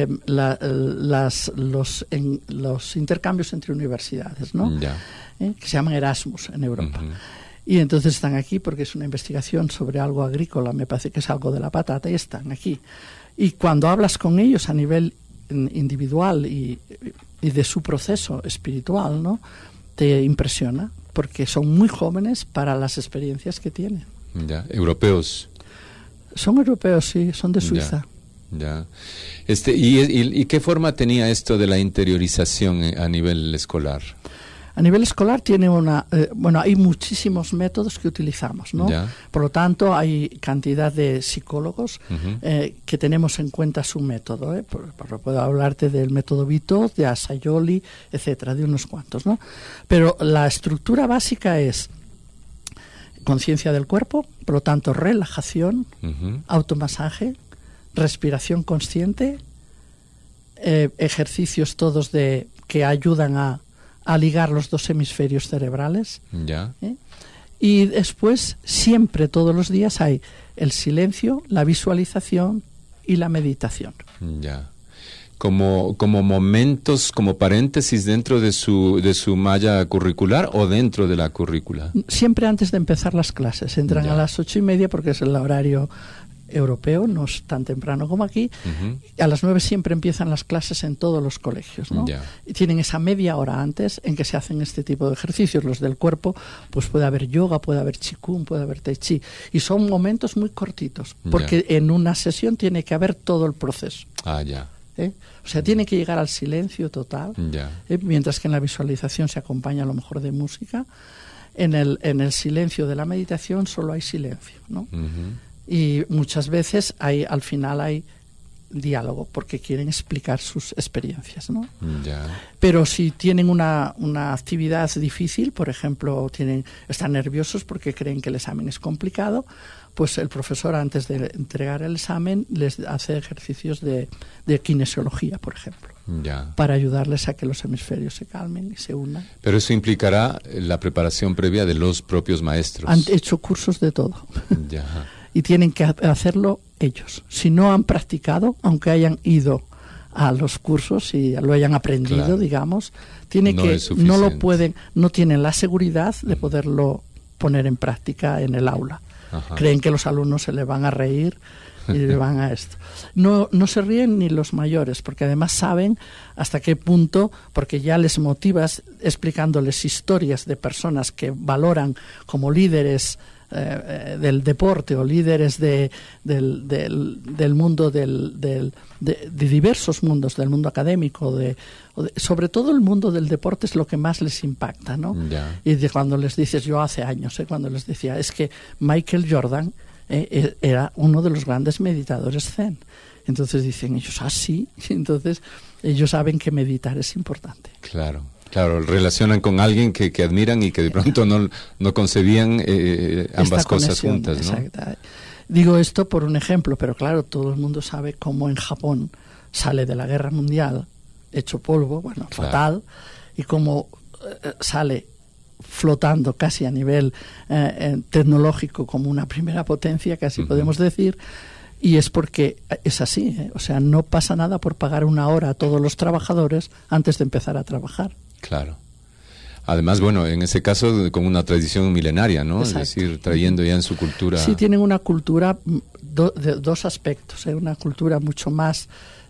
Speaker 3: los intercambios entre universidades, ¿no?
Speaker 2: Ya.
Speaker 3: Que se llaman Erasmus en Europa. Y entonces están aquí porque es una investigación sobre algo agrícola, me parece que es algo de la patata, y están aquí. Y cuando hablas con ellos a nivel individual y de su proceso espiritual, ¿no? Te impresiona, porque son muy jóvenes para las experiencias que tienen.
Speaker 2: Ya, europeos.
Speaker 3: Son europeos, sí, son de Suiza.
Speaker 2: Ya. ¿Y qué forma tenía esto de la interiorización a nivel escolar?
Speaker 3: A nivel escolar tiene hay muchísimos métodos que utilizamos, ¿no?
Speaker 2: Ya.
Speaker 3: Por lo tanto, hay cantidad de psicólogos que tenemos en cuenta su método, ¿eh? Puedo hablarte del método Vitot, de Asayoli, etcétera, de unos cuantos, ¿no? Pero la estructura básica es conciencia del cuerpo, por lo tanto, relajación, automasaje, respiración consciente, ejercicios todos que ayudan a ligar los dos hemisferios cerebrales.
Speaker 2: Ya.
Speaker 3: Y después, siempre, todos los días, hay el silencio, la visualización y la meditación.
Speaker 2: Ya. Como momentos, como paréntesis dentro de su malla curricular o dentro de la currícula.
Speaker 3: Siempre antes de empezar las clases. Entran a las 8:30 porque es el horario europeo, no es tan temprano como aquí. A las 9 siempre empiezan las clases en todos los colegios, ¿no? Y tienen esa media hora antes en que se hacen este tipo de ejercicios. Los del cuerpo, pues puede haber yoga, puede haber qigong, puede haber tai chi, y son momentos muy cortitos, porque en una sesión tiene que haber todo el proceso. O sea, tiene que llegar al silencio total, mientras que en la visualización se acompaña a lo mejor de música. En el silencio de la meditación solo hay silencio, ¿no? Y muchas veces al final hay diálogo, porque quieren explicar sus experiencias, ¿no? Pero si tienen una actividad difícil, por ejemplo, están nerviosos porque creen que el examen es complicado, pues el profesor, antes de entregar el examen, les hace ejercicios de kinesiología, por ejemplo, para ayudarles a que los hemisferios se calmen y se unan.
Speaker 2: Pero eso implicará la preparación previa de los propios maestros.
Speaker 3: Han hecho cursos de todo. Y tienen que hacerlo ellos. Si no han practicado, aunque hayan ido a los cursos y lo hayan aprendido, digamos, no tienen la seguridad de poderlo poner en práctica en el aula. Creen que los alumnos se le van a reír y le van a esto. No se ríen ni los mayores, porque además saben hasta qué punto, porque ya les motivas explicándoles historias de personas que valoran como líderes del deporte o líderes del mundo de diversos mundos, del mundo académico, sobre todo el mundo del deporte es lo que más les impacta, ¿no? Y cuando les dices, yo hace años, cuando les decía, es que Michael Jordan era uno de los grandes meditadores zen. Entonces dicen ellos, sí. Entonces ellos saben que meditar es importante.
Speaker 2: Claro, relacionan con alguien que admiran y que de pronto no concebían ambas cosas juntas, ¿no?
Speaker 3: Exacto. Digo esto por un ejemplo, pero claro, todo el mundo sabe cómo en Japón sale de la guerra mundial hecho polvo, fatal, y cómo sale flotando casi a nivel tecnológico como una primera potencia, casi podemos decir. Y es porque es así, o sea, no pasa nada por pagar una hora a todos los trabajadores antes de empezar a trabajar.
Speaker 2: Claro. Además, en ese caso con una tradición milenaria, ¿no?
Speaker 3: Exacto.
Speaker 2: Es decir, trayendo ya en su cultura...
Speaker 3: Sí, tienen una cultura de dos aspectos, una cultura mucho más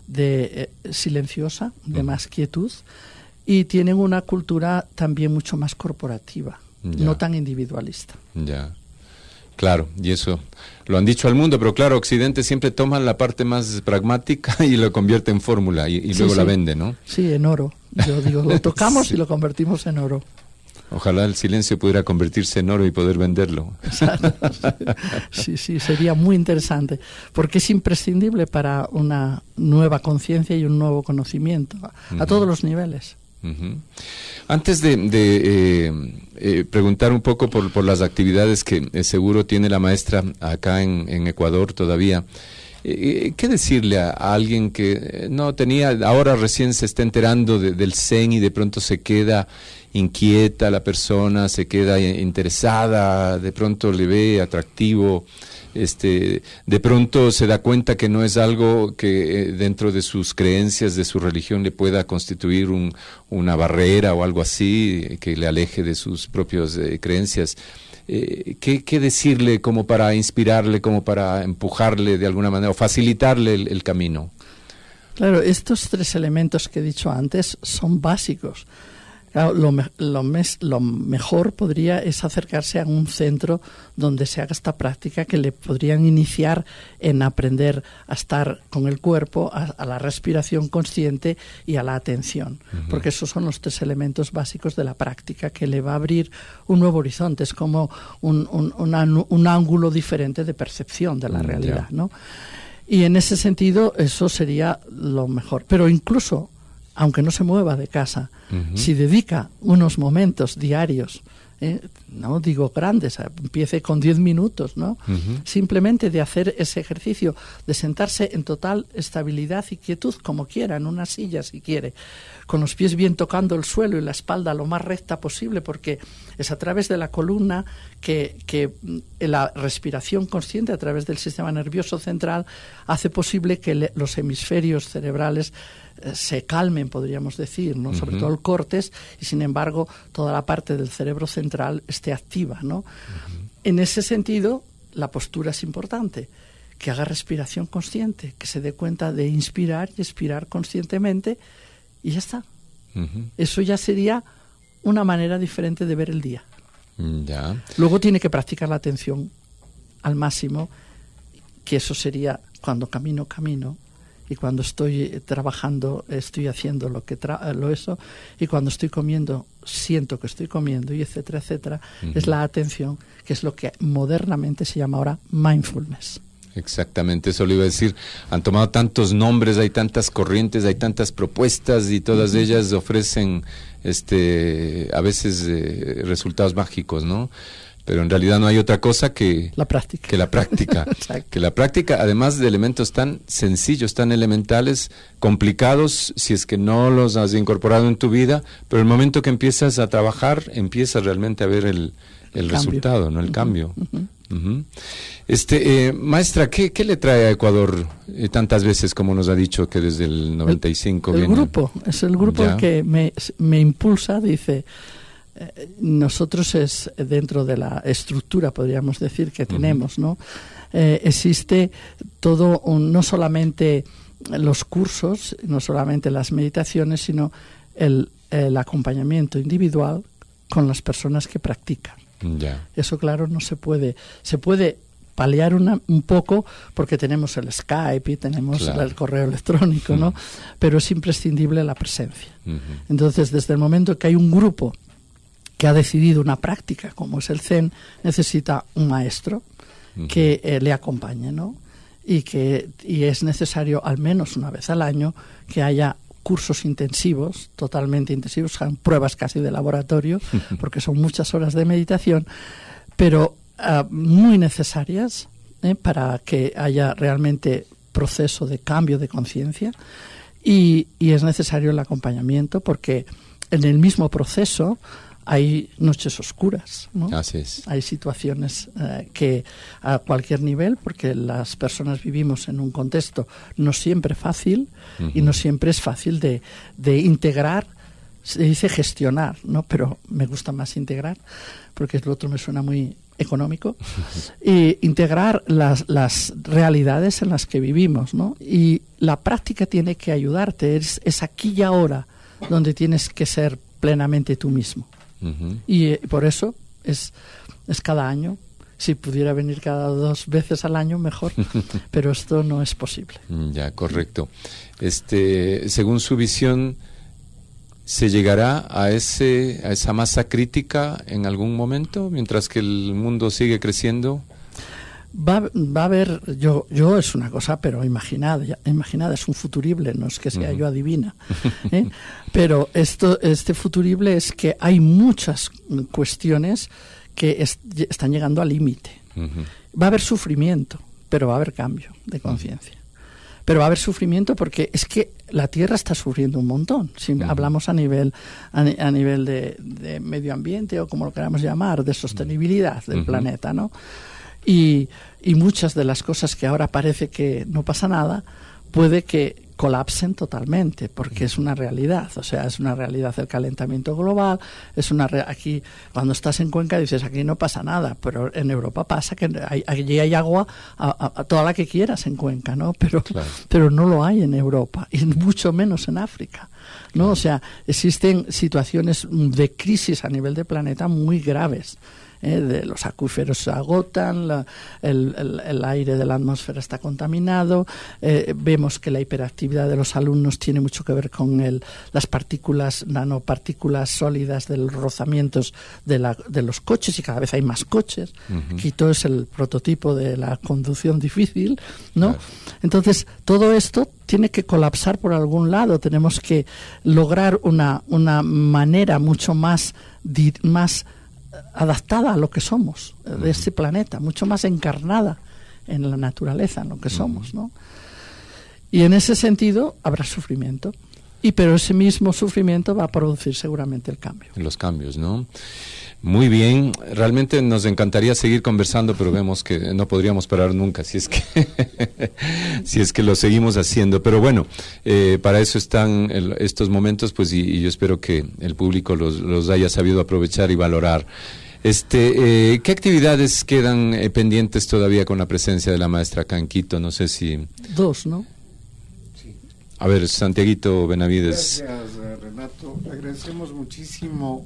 Speaker 3: silenciosa, de más quietud, y tienen una cultura también mucho más corporativa, no tan individualista.
Speaker 2: Claro, y eso lo han dicho al mundo, pero claro, Occidente siempre toma la parte más pragmática y lo convierte en fórmula y luego la vende, ¿no?
Speaker 3: Sí, en oro. Yo digo, lo tocamos y lo convertimos en oro.
Speaker 2: Ojalá el silencio pudiera convertirse en oro y poder venderlo.
Speaker 3: Exacto. Sí, sería muy interesante, porque es imprescindible para una nueva conciencia y un nuevo conocimiento a todos los niveles.
Speaker 2: Antes de preguntar un poco por las actividades que seguro tiene la maestra acá en Ecuador todavía, ¿qué decirle a alguien que no tenía, ahora recién se está enterando del Zen y de pronto se queda inquieta la persona, se queda interesada, de pronto le ve atractivo, de pronto se da cuenta que no es algo que dentro de sus creencias, de su religión, le pueda constituir una barrera o algo así que le aleje de sus propias creencias? ¿Qué decirle como para inspirarle, como para empujarle de alguna manera o facilitarle el camino?
Speaker 3: Claro, estos tres elementos que he dicho antes son básicos. Claro, lo mejor podría es acercarse a un centro donde se haga esta práctica, que le podrían iniciar en aprender a estar con el cuerpo, a la respiración consciente y a la atención, porque esos son los 3 elementos básicos de la práctica, que le va a abrir un nuevo horizonte, es como un ángulo diferente de percepción de la realidad, ¿no? Y en ese sentido eso sería lo mejor, pero incluso aunque no se mueva de casa, si dedica unos momentos diarios, no digo grandes, empiece con 10 minutos, ¿no? Simplemente de hacer ese ejercicio, de sentarse en total estabilidad y quietud, como quiera, en una silla si quiere, con los pies bien tocando el suelo y la espalda lo más recta posible, porque es a través de la columna que la respiración consciente a través del sistema nervioso central hace posible que los hemisferios cerebrales se calmen, podríamos decir, ¿no? Sobre todo el córtex, y sin embargo toda la parte del cerebro central esté activa, ¿no? En ese sentido, la postura es importante, que haga respiración consciente, que se dé cuenta de inspirar y expirar conscientemente, y ya está. Eso ya sería una manera diferente de ver el día. Luego tiene que practicar la atención al máximo, que eso sería cuando camino, y cuando estoy trabajando estoy haciendo eso, y cuando estoy comiendo siento que estoy comiendo, y etcétera, etcétera. Es la atención, que es lo que modernamente se llama ahora mindfulness.
Speaker 2: Exactamente, eso le iba a decir. Han tomado tantos nombres, hay tantas corrientes, hay tantas propuestas, y todas ellas ofrecen a veces resultados mágicos, ¿no? Pero en realidad no hay otra cosa que
Speaker 3: la práctica.
Speaker 2: Que la práctica, además de elementos tan sencillos, tan elementales, complicados, si es que no los has incorporado en tu vida, pero el momento que empiezas a trabajar, empiezas realmente a ver el resultado, ¿no? El cambio. Maestra, ¿qué le trae a Ecuador tantas veces, como nos ha dicho, que desde el 95
Speaker 3: viene? Es el grupo el que me impulsa, dice... nosotros es dentro de la estructura, podríamos decir, que tenemos, ¿no? Existe todo, no solamente los cursos, no solamente las meditaciones, sino el acompañamiento individual con las personas que practican. Eso, claro, no se puede paliar un poco, porque tenemos el Skype y tenemos el correo electrónico, ¿no? Pero es imprescindible la presencia. Entonces, desde el momento que hay un grupo que ha decidido una práctica como es el Zen, necesita un maestro que le acompañe, ¿no? Y es necesario al menos una vez al año que haya cursos intensivos, totalmente intensivos, son pruebas casi de laboratorio, porque son muchas horas de meditación, pero muy necesarias para que haya realmente proceso de cambio de conciencia, y es necesario el acompañamiento, porque en el mismo proceso hay noches oscuras, ¿no?
Speaker 2: Así es. Hay
Speaker 3: situaciones que a cualquier nivel, porque las personas vivimos en un contexto no siempre fácil, y no siempre es fácil de integrar. Se dice gestionar, ¿no? Pero me gusta más integrar, porque lo otro me suena muy económico. Y integrar las realidades en las que vivimos, ¿no? Y la práctica tiene que ayudarte. Es aquí y ahora donde tienes que ser plenamente tú mismo. Y por eso es cada año. Si pudiera venir cada 2 veces al año, mejor, pero esto no es posible.
Speaker 2: Ya, correcto. Según su visión, ¿se llegará a esa masa crítica en algún momento, mientras que el mundo sigue creciendo?
Speaker 3: Va a haber, yo es una cosa, pero imaginada, es un futurible, no es que sea yo adivina, pero este futurible es que hay muchas cuestiones que están llegando al límite. Va a haber sufrimiento, pero va a haber cambio de conciencia. Pero va a haber sufrimiento porque es que la Tierra está sufriendo un montón. Si hablamos a nivel de medio ambiente, o como lo queramos llamar, de sostenibilidad del planeta, ¿no? Y muchas de las cosas que ahora parece que no pasa nada, puede que colapsen totalmente, porque es una realidad, o sea, es una realidad el calentamiento global, aquí cuando estás en Cuenca dices aquí no pasa nada, pero en Europa pasa que allí hay agua a toda la que quieras en Cuenca, ¿no? Pero no lo hay en Europa, y mucho menos en África, ¿no? O sea, existen situaciones de crisis a nivel de planeta muy graves. De los acuíferos se agotan, el aire de la atmósfera está contaminado, vemos que la hiperactividad de los alumnos tiene mucho que ver con las nanopartículas sólidas de los rozamientos de los coches, y cada vez hay más coches. Quito es el prototipo de la conducción difícil, ¿no? Claro. Entonces, todo esto tiene que colapsar por algún lado. Tenemos que lograr una manera mucho más adaptada a lo que somos de este planeta, mucho más encarnada en la naturaleza, en lo que somos, ¿no? Y en ese sentido habrá sufrimiento, pero ese mismo sufrimiento va a producir seguramente el cambio.
Speaker 2: Los cambios, ¿no? Muy bien, realmente nos encantaría seguir conversando, pero vemos que no podríamos parar nunca si es que lo seguimos haciendo. Pero bueno, para eso están estos momentos, pues, y yo espero que el público los haya sabido aprovechar y valorar. ¿Qué actividades quedan pendientes todavía con la presencia de la maestra acá en Quito? No sé si...
Speaker 3: 2, ¿no?
Speaker 4: Sí.
Speaker 2: A ver, Santiaguito Benavides.
Speaker 4: Gracias, Renato. Agradecemos muchísimo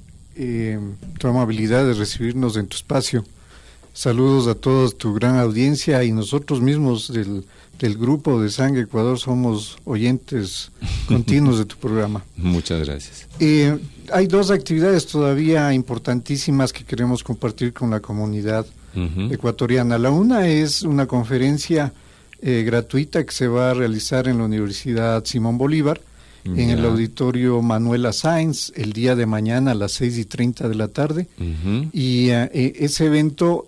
Speaker 4: tu amabilidad de recibirnos en tu espacio. Saludos a toda tu gran audiencia, y nosotros mismos del grupo de Sangre Ecuador somos oyentes continuos de tu programa.
Speaker 2: Muchas gracias.
Speaker 4: Hay 2 actividades todavía importantísimas que queremos compartir con la comunidad ecuatoriana. La una es una conferencia gratuita que se va a realizar en la Universidad Simón Bolívar, en el auditorio Manuela Sáenz, el día de mañana a las 6:30 de la tarde. Y ese evento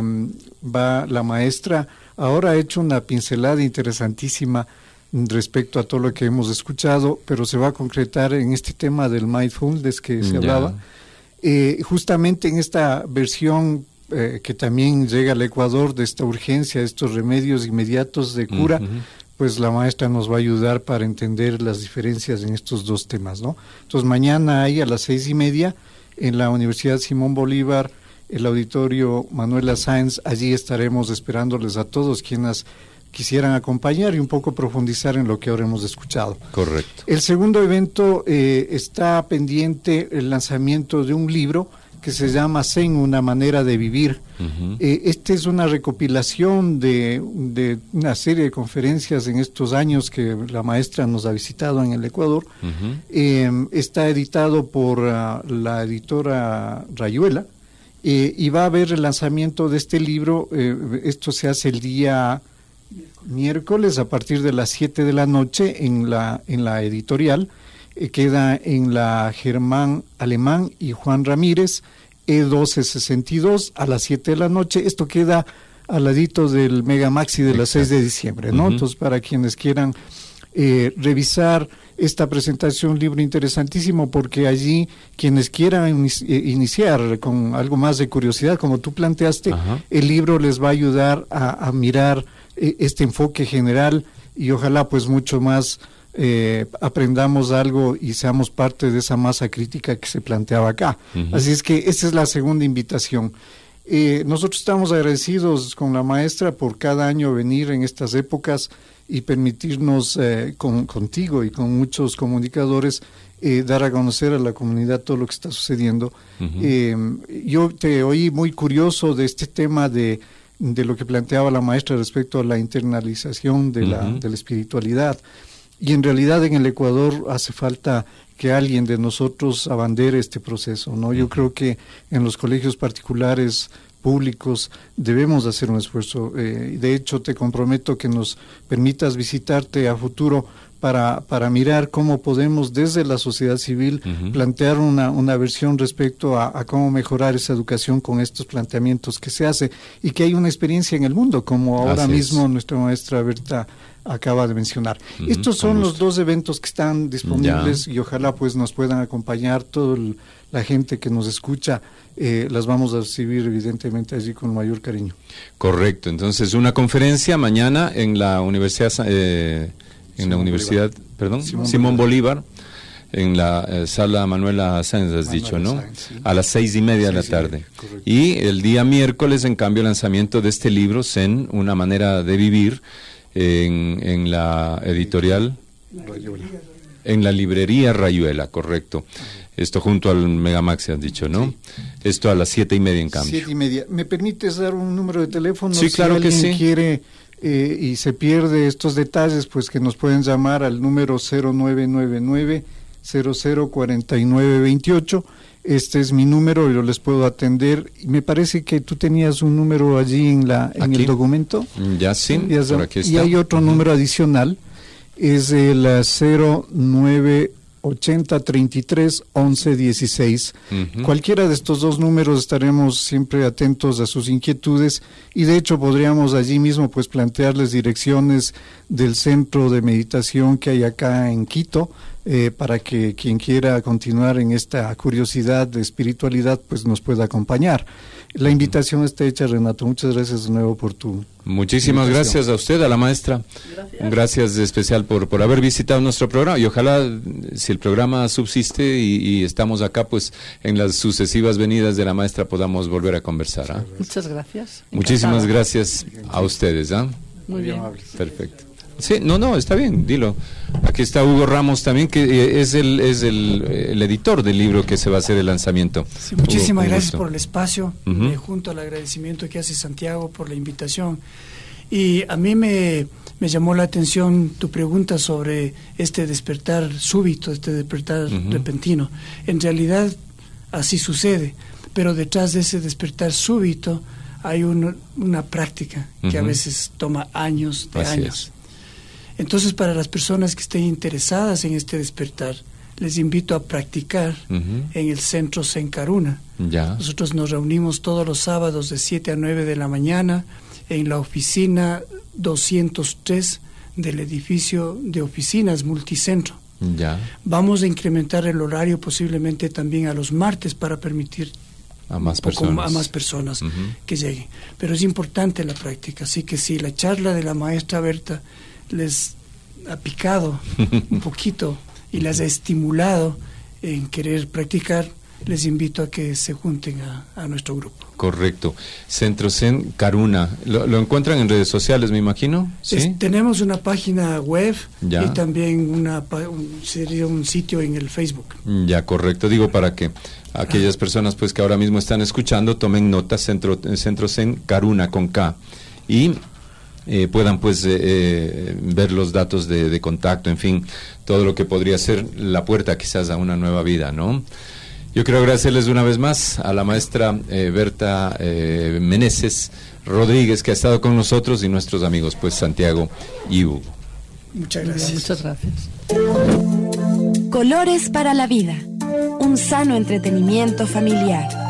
Speaker 4: la maestra ahora ha hecho una pincelada interesantísima respecto a todo lo que hemos escuchado, pero se va a concretar en este tema del mindfulness que se hablaba. Justamente en esta versión que también llega al Ecuador, de esta urgencia, estos remedios inmediatos de cura, pues la maestra nos va a ayudar para entender las diferencias en estos 2 temas, ¿no? Entonces mañana hay a las 6:30 en la Universidad Simón Bolívar, el auditorio Manuela Sáenz. Allí estaremos esperándoles a todos quienes quisieran acompañar y un poco profundizar en lo que ahora hemos escuchado.
Speaker 2: Correcto.
Speaker 4: El segundo evento está pendiente el lanzamiento de un libro que se llama Zen, una manera de vivir. Esta es una recopilación de una serie de conferencias en estos años que la maestra nos ha visitado en el Ecuador. Está editado por la editora Rayuela, y va a haber el lanzamiento de este libro. Esto se hace el día miércoles a partir de las 7 de la noche en la editorial. Queda en la Germán Alemán y Juan Ramírez, E1262, a las 7 de la noche. Esto queda al ladito del Mega Maxi de las 6 de diciembre, ¿no? Entonces, para quienes quieran revisar esta presentación, un libro interesantísimo, porque allí quienes quieran iniciar con algo más de curiosidad, como tú planteaste, el libro les va a ayudar a mirar este enfoque general, y ojalá pues mucho más aprendamos algo y seamos parte de esa masa crítica que se planteaba acá. Así es que esa es la segunda invitación. Nosotros estamos agradecidos con la maestra por cada año venir en estas épocas y permitirnos contigo y con muchos comunicadores dar a conocer a la comunidad todo lo que está sucediendo. Yo te oí muy curioso de este tema de lo que planteaba la maestra respecto a la internalización de la espiritualidad. Y en realidad en el Ecuador hace falta que alguien de nosotros abandere este proceso, ¿no? Yo creo que en los colegios particulares públicos debemos hacer un esfuerzo. De hecho, te comprometo que nos permitas visitarte a futuro para mirar cómo podemos desde la sociedad civil plantear una versión respecto a cómo mejorar esa educación con estos planteamientos que se hace, y que hay una experiencia en el mundo, como ahora mismo nuestra maestra Berta acaba de mencionar. Estos son los 2 eventos que están disponibles, y ojalá pues nos puedan acompañar toda la gente que nos escucha. Las vamos a recibir evidentemente allí con mayor cariño.
Speaker 2: Correcto. Entonces, una conferencia mañana en la Universidad en la Universidad, Simón Bolívar, en la sala Manuela Sáenz, has dicho, ¿no? Sáenz, sí. A las 6:30 de la tarde. Y el día miércoles, en cambio, el lanzamiento de este libro, Zen, una manera de vivir, en la editorial Rayuela. En la librería Rayuela, correcto. Esto junto al Megamax, has dicho, ¿no? Sí. Esto a las 7:30, en cambio.
Speaker 4: 7:30. ¿Me permites dar un número de teléfono?
Speaker 2: Sí, claro que sí.
Speaker 4: Si alguien quiere y se pierde estos detalles, pues que nos pueden llamar al número 0999-004928. Este es mi número, yo les puedo atender. Me parece que tú tenías un número allí en el documento.
Speaker 2: Ya sí, por aquí está.
Speaker 4: Y hay otro número adicional, es el 0980331116. Cualquiera de estos dos números estaremos siempre atentos a sus inquietudes, y de hecho podríamos allí mismo pues plantearles direcciones del centro de meditación que hay acá en Quito, para que quien quiera continuar en esta curiosidad de espiritualidad pues nos pueda acompañar. La invitación está hecha, Renato. Muchas gracias de nuevo por tu
Speaker 2: Muchísimas gracias a usted, a la maestra. Gracias especial por haber visitado nuestro programa, y ojalá, si el programa subsiste y estamos acá, pues en las sucesivas venidas de la maestra podamos volver a conversar. ¿Ah?
Speaker 3: Muchas gracias.
Speaker 2: Muchísimas gracias a ustedes. ¿Ah?
Speaker 3: Muy bien.
Speaker 2: Perfecto. Sí, no, está bien, dilo. Aquí está Hugo Ramos también, que es el editor del libro que se va a hacer el lanzamiento.
Speaker 5: Sí, muchísimas gracias por el espacio, junto al agradecimiento que hace Santiago por la invitación. Y a mí me llamó la atención tu pregunta sobre este despertar súbito, este despertar repentino. En realidad así sucede, pero detrás de ese despertar súbito hay una práctica que a veces toma años de años. Entonces, para las personas que estén interesadas en este despertar, les invito a practicar en el Centro Zen Karuna. Nosotros nos reunimos todos los sábados de 7 a 9 de la mañana en la oficina 203 del edificio de oficinas Multicentro. Vamos a incrementar el horario posiblemente también a los martes para permitir
Speaker 2: a más personas
Speaker 5: que lleguen. Pero es importante la práctica, así que si la charla de la maestra Berta les ha picado un poquito y les ha estimulado en querer practicar, les invito a que se junten a nuestro grupo.
Speaker 2: Correcto. Centro Zen Karuna. ¿Lo encuentran en redes sociales, me imagino? ¿Sí?
Speaker 5: Tenemos una página web y también sería un sitio en el Facebook.
Speaker 2: Ya, correcto. Digo, para que aquellas personas pues que ahora mismo están escuchando tomen nota, Centro Zen Karuna con K, y puedan pues ver los datos de contacto, en fin, todo lo que podría ser la puerta quizás a una nueva vida, ¿no? Yo quiero agradecerles una vez más a la maestra Berta Meneses Rodríguez, que ha estado con nosotros, y nuestros amigos pues Santiago y Hugo.
Speaker 5: Muchas gracias.
Speaker 3: Muchas gracias.
Speaker 1: Colores para la vida, un sano entretenimiento familiar.